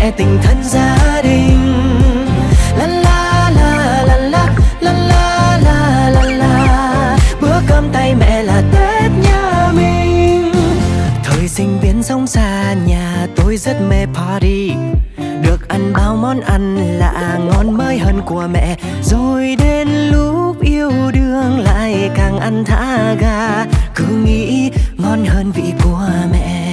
mẹ tình thân gia đình. La la la la la la la la la la, bữa cơm tay mẹ là Tết nhà mình. Thời sinh viên sống xa nhà tôi rất mê party, được ăn bao món ăn lạ ngon mới hơn của mẹ. Rồi đến lúc yêu đương lại càng ăn thả ga, cứ nghĩ ngon hơn vị của mẹ.